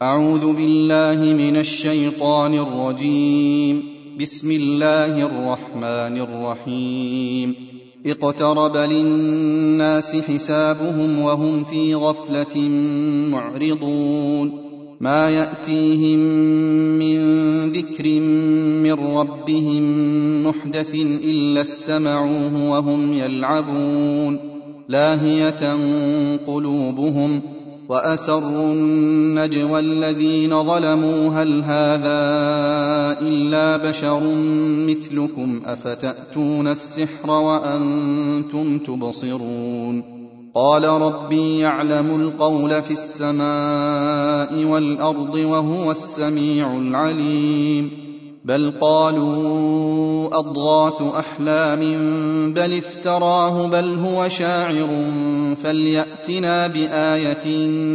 أعوذ بالله من الشيطان الرجيم. بسم الله الرحمن الرحيم. اقترب للناس حسابهم وهم في غفلة معرضون. ما يأتيهم من ذكر من ربهم محدث إلا استمعوه وهم يلعبون لاهية قلوبهم وأسروا النجوى الذين ظلموا هل هذا إلا بشر مثلكم أفتأتون السحر وأنتم تبصرون. قال ربي يعلم القول في السماء والأرض وهو السميع العليم. بل قالوا أضغاث أحلام بل افتراه بل هو شاعر فليأتنا بآية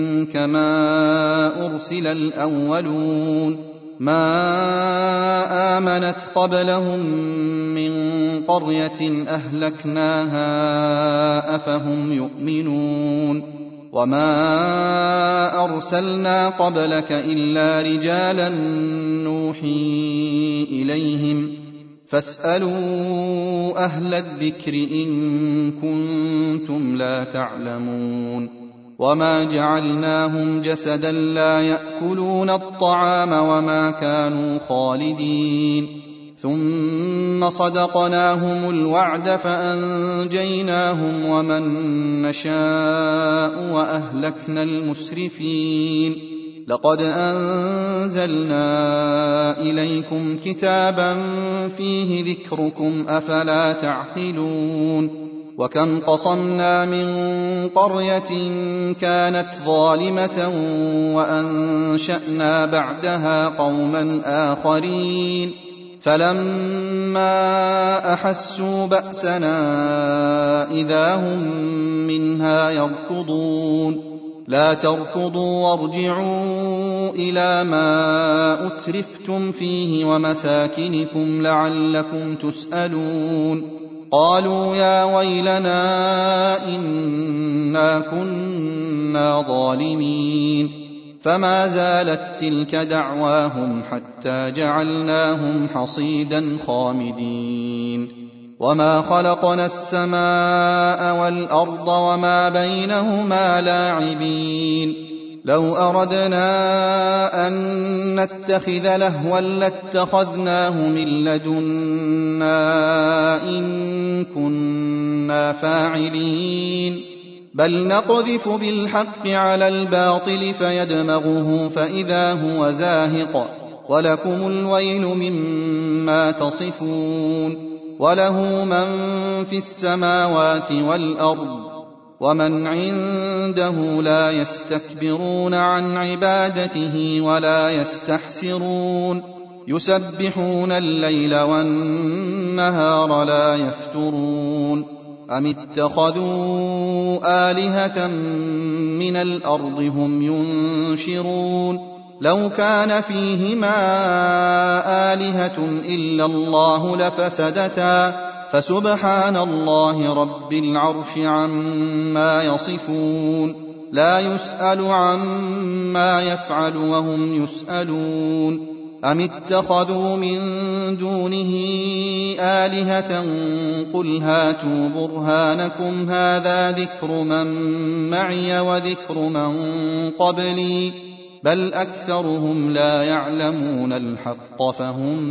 كما أرسل الأولون. ما آمنت قبلهم من قرية أهلكناها أفهم يؤمنون. وما أرسلنا قبلك إلا رجالا نوحي إليهم فاسألوا أهل الذكر إن كنتم لا تعلمون. وما جعلناهم جسدا لا يأكلون الطعام وما كانوا خالدين. ثم صدقناهم الوعد فأنجيناهم ومن نشاء وأهلكنا المسرفين. لقد أنزلنا إليكم كتابا فيه ذكركم أفلا تعقلون. وكم قصمنا من قرية كانت ظالمة وأنشأنا بعدها قوما آخرين فلما أحسوا بأسنا إذا هم منها يركضون. لا تركضوا وارجعوا إلى ما أترفتم فيه ومساكنكم لعلكم تسألون. قالوا يا ويلنا إنا كنا ظالمين. فما زالت تلك دعواهم حتى جعلناهم حصيدا خامدين. وما خلقنا السماء والأرض وما بينهما لاعبين. لو أردنا أن نتخذ لهوا لاتخذناه من لدنا إن كنا فاعلين. بل نقذف بالحق على الباطل فيدمغه فإذا هو زاهق ولكم الويل مما تصفون. وله من في السماوات والأرض ومن عنده لا يستكبرون عن عبادته ولا يستحسرون. يسبحون الليل والنهار لا يفترون. أم اتخذوا آلهة من الأرض هم ينشرون. لو كان فيهما آلهة إلا الله لفسدتا فسبحان الله رب العرش عما يصفون. لا يسأل عما يفعل وهم يسألون. أم اتخذوا من دونه آلهة قل هاتوا برهانكم هذا ذكر من معي وذكر من قبلي بل أكثرهم لا يعلمون الحق فهم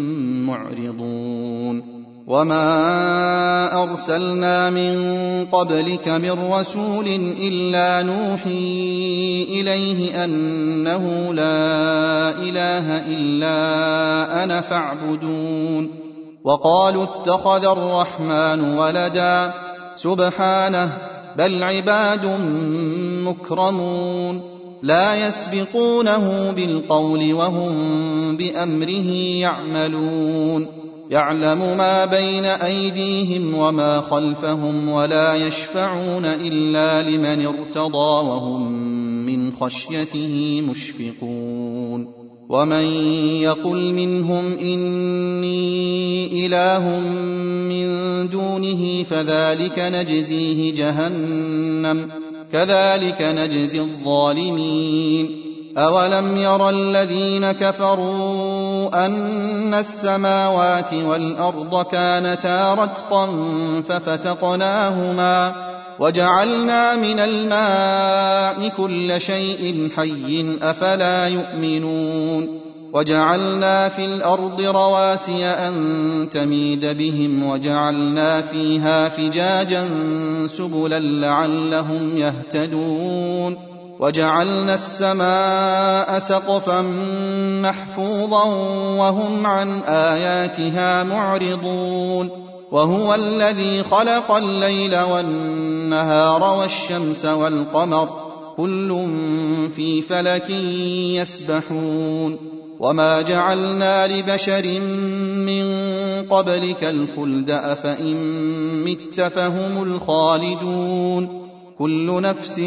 معرضون. وما أرسلنا من قبلك من رسول إلا نوحي إليه أنه لا إله إلا أنا فاعبدون. وقالوا اتخذ الرحمن ولدا سبحانه بل عباد مكرمون لا يسبقونه بالقول وهم بأمره يعملون. يعلم ما بين أيديهم وما خلفهم ولا يشفعون إلا لمن ارتضى وهم من خشيته مشفقون. ومن يقل منهم إني إله من دونه فذلك نجزيه جهنم كذلك نجزي الظالمين. أولم ير الذين كفروا أن السماوات والأرض كانتا رتقا ففتقناهما وجعلنا من الماء كل شيء حي أفلا يؤمنون وجعلنا في الأرض رواسي أن تميد بهم وجعلنا فيها فجاجا سبلا لعلهم يهتدون وجعلنا السماء سقفا محفوظا وهم عن آياتها معرضون وهو الذي خلق الليل والنهار والشمس والقمر كل في فلك يسبحون وما جعلنا لبشر من قبلك الخلد أفإن مت فهم الخالدون كل نفس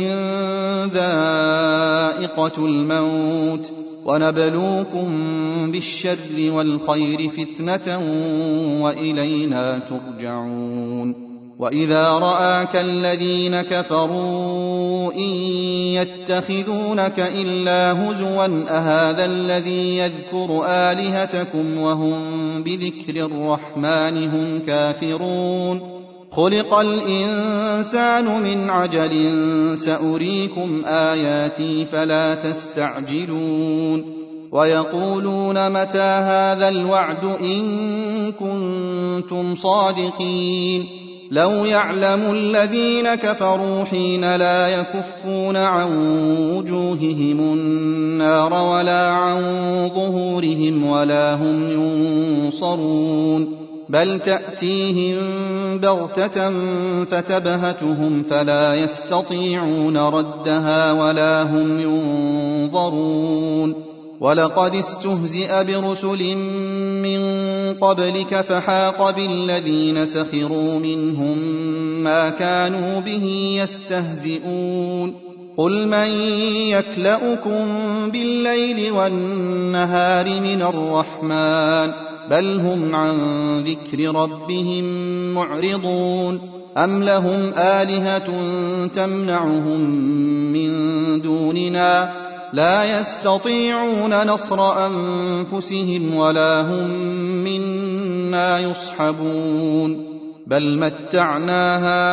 ذائقة الموت ونبلوكم بالشر والخير فتنة وإلينا ترجعون وإذا رآك الذين كفروا إن يتخذونك إلا هزوا أهذا الذي يذكر آلهتكم وهم بذكر الرحمن هم كافرون خلق الإنسان من عجل سأريكم آياتي فلا تستعجلون ويقولون متى هذا الوعد إن كنتم صادقين لو يعلم الذين كفروا حين لا يكفون عن وجوههم النار ولا عن ظهورهم ولا هم ينصرون بل تأتيهم بغتة فتبهتهم فلا يستطيعون ردها ولا هم ينظرون ولقد استهزئ برسل من قبلك فحاق بالذين سخروا منهم ما كانوا به يستهزئون قل من يكلؤكم بالليل والنهار من الرحمن بل هم عن ذكر ربهم معرضون أم لهم آلهة تمنعهم من دوننا لا يستطيعون نصر أنفسهم ولا هم منا يصحبون بل متعنا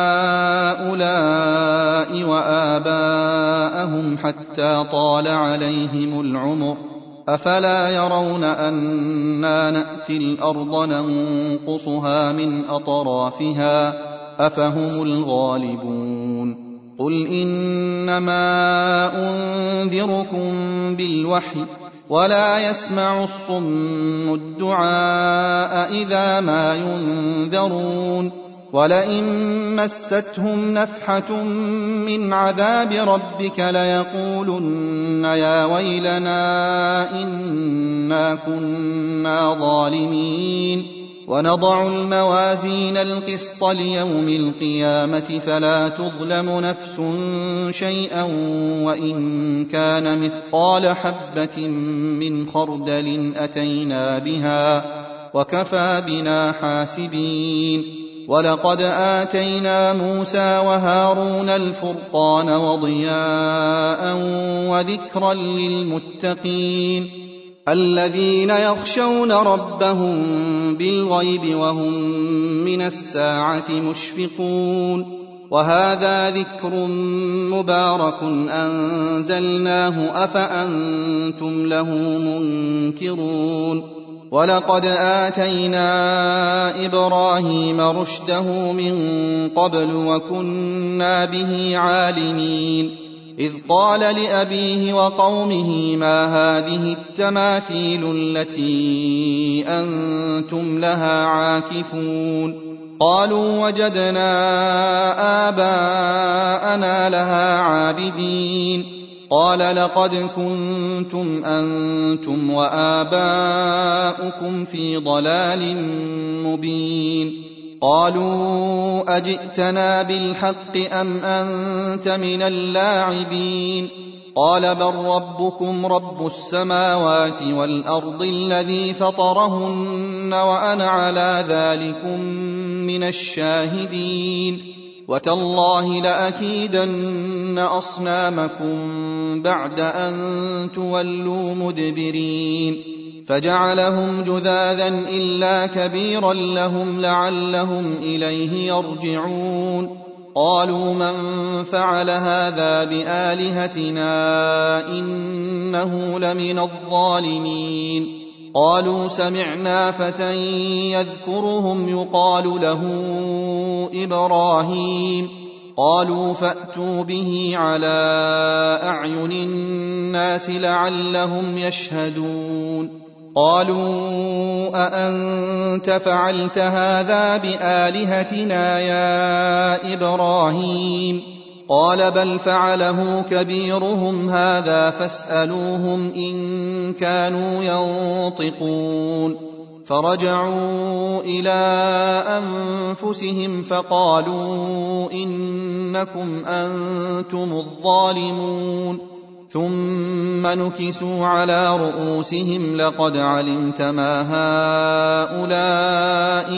هؤلاء وآباءهم حتى طال عليهم العمر أفلا يرون أنا نأتي الأرض ننقصها من أطرافها أفهم الغالبون قل إنما أنذركم بالوحي ولا يسمع الصم الدعاء إذا ما ينذرون ولئن مستهم نفحة من عذاب ربك ليقولن يا ويلنا إنا كنا ظالمين ونضع الموازين القسط ليوم القيامة فلا تظلم نفس شيئا وإن كان مثقال حبة من خردل أتينا بها وكفى بنا حاسبين ولقد آتينا موسى وهارون الفرقان وضياء وذكرا للمتقين الذين يخشون ربهم بالغيب وهم من الساعة مشفقون وهذا ذكر مبارك أنزلناه أفأنتم له منكرون ولقد آتينا إبراهيم رشده من قبل وكنا به عالمين إذ قال لأبيه وقومه ما هذه التماثيل التي أنتم لها عاكفون قالوا وجدنا آباءنا لها عابدين قال لقد كنتم أنتم وآباؤكم في ضلال مبين قالوا أجئتنا بالحق أم أنت من اللاعبين قال بل ربكم رب السماوات والأرض الذي فطرهن وأنا على ذلكم من الشاهدين وتالله لأكيدن أصنامكم بعد أن تولوا مدبرين فجعلهم جذاذا إلا كبيرا لهم لعلهم إليه يرجعون قالوا من فعل هذا بآلهتنا إنه لمن الظالمين قالوا سمعنا فتى يذكرهم يقال له إبراهيم قالوا فأتوا به على أعين الناس لعلهم يشهدون قالوا أأنت فعلت هذا بآلهتنا يا إبراهيم قال بل فعله كبيرهم هذا فاسألوهم إن كانوا ينطقون فرجعوا إلى أنفسهم فقالوا إنكم أنتم الظالمون ثم نكسوا على رؤوسهم لقد علمت ما هؤلاء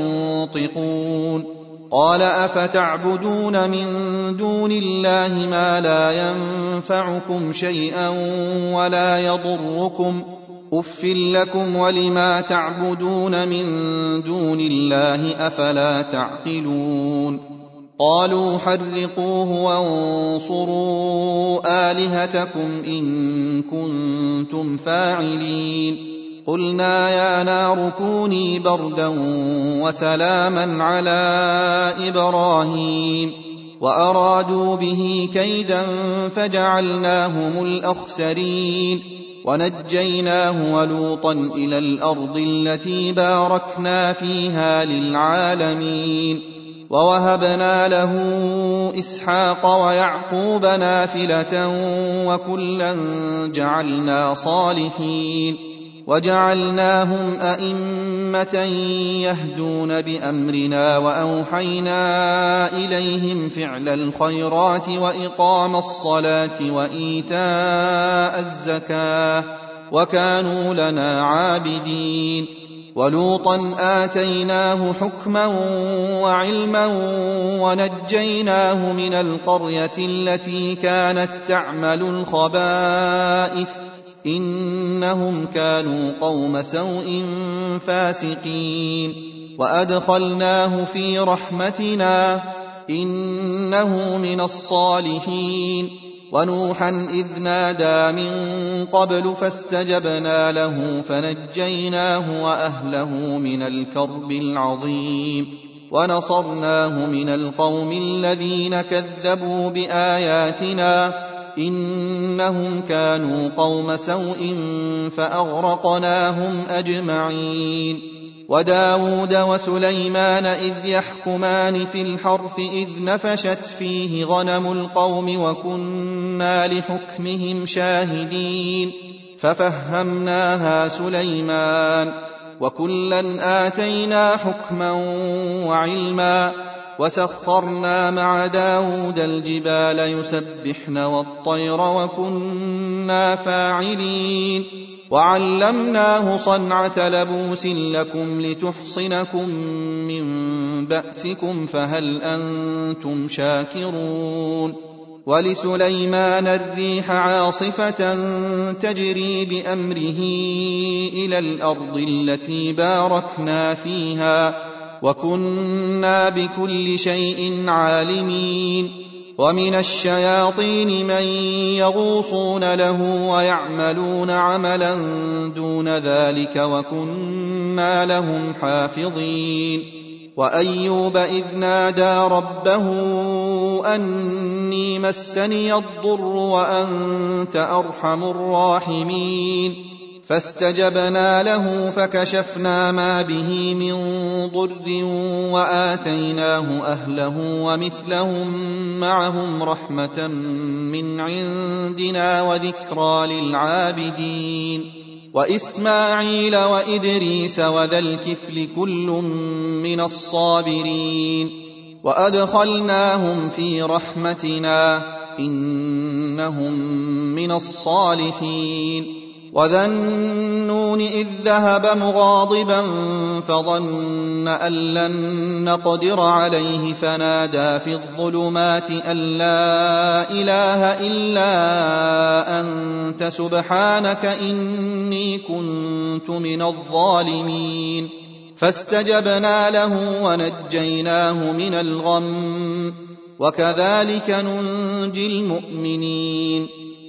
ينطقون قال أفتعبدون من دون الله ما لا ينفعكم شيئا ولا يضركم أف لكم ولما تعبدون من دون الله أفلا تعقلون قالوا حرقوه وانصروا آلهتكم إن كنتم فاعلين قلنا يا نار كوني بردا وسلاما على إبراهيم وأرادوا به كيدا فجعلناهم الأخسرين ونجيناه ولوطا إلى الأرض التي باركنا فيها للعالمين ووهبنا له إسحاق ويعقوب نافلة وكلا جعلنا صالحين وجعلناهم أئمة يهدون بأمرنا وأوحينا إليهم فعل الخيرات وإقام الصلاة وإيتاء الزكاة وكانوا لنا عابدين ولوطا آتيناه حكما وعلما ونجيناه من القرية التي كانت تعمل الخبائث إنهم كانوا قوم سوء فاسقين وأدخلناه في رحمتنا إنه من الصالحين ونوحا إذ نادى من قبل فاستجبنا له فنجيناه وأهله من الكرب العظيم ونصرناه من القوم الذين كذبوا بآياتنا إنهم كانوا قوم سوء فأغرقناهم أجمعين وداود وسليمان إذ يحكمان في الحرث إذ نفشت فيه غنم القوم وكنا لحكمهم شاهدين ففهمناها سليمان وكلا آتينا حكما وعلما وسخرنا مع داود الجبال يسبحن والطير وكنا فاعلين وعلمناه صنعة لبوس لكم لتحصنكم من بأسكم فهل أنتم شاكرون ولسليمان الريح عاصفة تجري بأمره إلى الأرض التي باركنا فيها وكنا بكل شيء عالمين ومن الشياطين من يغوصون له ويعملون عملا دون ذلك وكنا لهم حافظين وأيوب إذ نادى ربه أني مسني الضر وأنت أرحم الراحمين فاستجبنا له فكشفنا ما به من ضر وآتيناه أهله ومثلهم معهم رحمة من عندنا وذكرى للعابدين وإسماعيل وإدريس وذا الكفل كل من الصابرين وأدخلناهم في رحمتنا إنهم من الصالحين وذا النون إذ ذهب مغاضبا فظن أن لن نقدر عليه فنادى في الظلمات أن لا إله إلا أنت سبحانك إني كنت من الظالمين فاستجبنا له ونجيناه من الغم وكذلك ننجي المؤمنين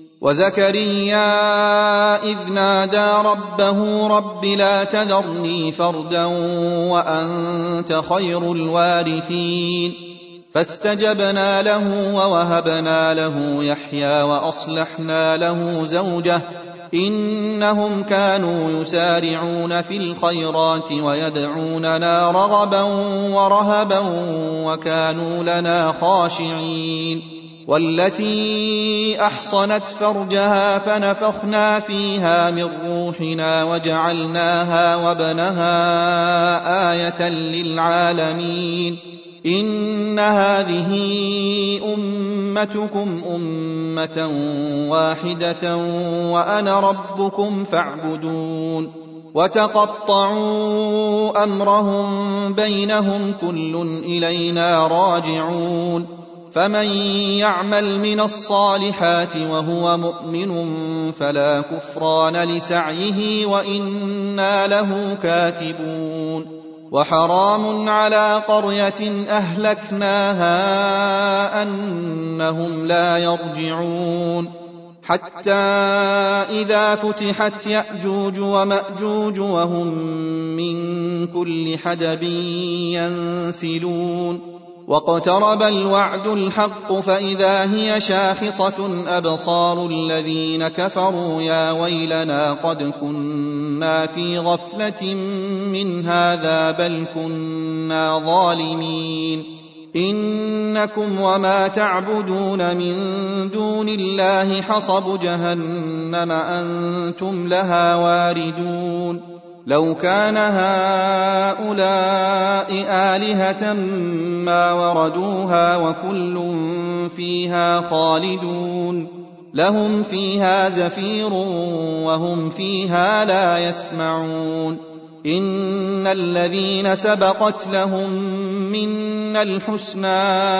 وزكريا إذ نادى ربه رب لا تذرني فردا وأنت خير الوارثين فاستجبنا له ووهبنا له يحيى وأصلحنا له زوجه إنهم كانوا يسارعون في الخيرات ويدعوننا رغبا ورهبا وكانوا لنا خاشعين والتي أحصنت فرجها فنفخنا فيها من روحنا وجعلناها وابنها آية للعالمين إن هذه أمتكم أمة واحدة وأنا ربكم فاعبدون وتقطعوا أمرهم بينهم كل إلينا راجعون فمن يعمل من الصالحات وهو مؤمن فلا كفران لسعيه وإنا له كاتبون وحرام على قرية أهلكناها أنهم لا يرجعون حتى إذا فتحت يأجوج ومأجوج وهم من كل حدب ينسلون واقترب الوعد الحق فإذا هي شاخصة أبصار الذين كفروا يا ويلنا قد كنا في غفلة من هذا بل كنا ظالمين إنكم وما تعبدون من دون الله حصب جهنم أنتم لها واردون لو كان هؤلاء آلهة ما وردوها وكل فيها خالدون لهم فيها زفير وهم فيها لا يسمعون إن الذين سبقت لهم منا الحسنى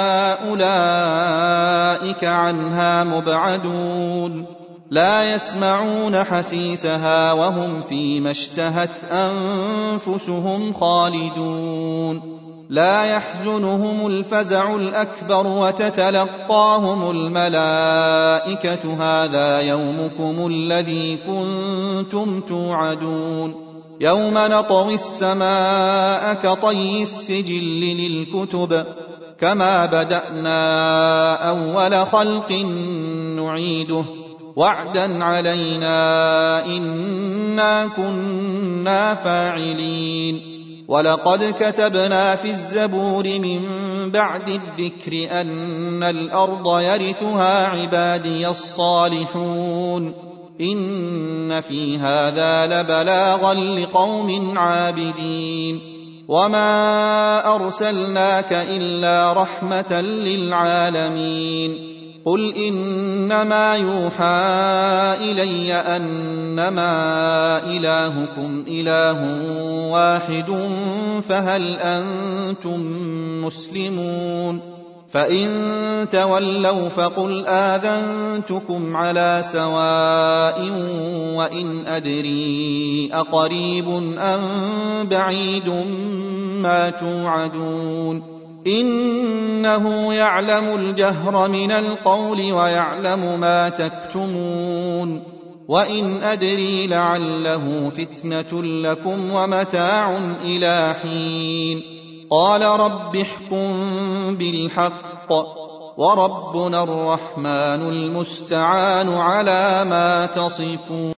أولئك عنها مبعدون لا يسمعون حسيسها وهم فيما اشتهت أنفسهم خالدون لا يحزنهم الفزع الأكبر وتتلقاهم الملائكة هذا يومكم الذي كنتم توعدون يوم نطوي السماء كطي السجل للكتب كما بدأنا أول خلق نعيده وعدا علينا إنا كنا فاعلين ولقد كتبنا في الزبور من بعد الذكر أن الأرض يرثها عبادي الصالحون إن في هذا لبلاغا لقوم عابدين وما أرسلناك إلا رحمة للعالمين قل إنما يوحى إلي أنما إلهكم إله واحد فهل أنتم مسلمون فإن تولوا فقل آذنتكم على سواء وإن أدري أقريب أم بعيد ما توعدون إنه يعلم الجهر من القول ويعلم ما تكتمون وإن أدري لعله فتنة لكم ومتاع إلى حين قال رب احكم بالحق وربنا الرحمن المستعان على ما تصفون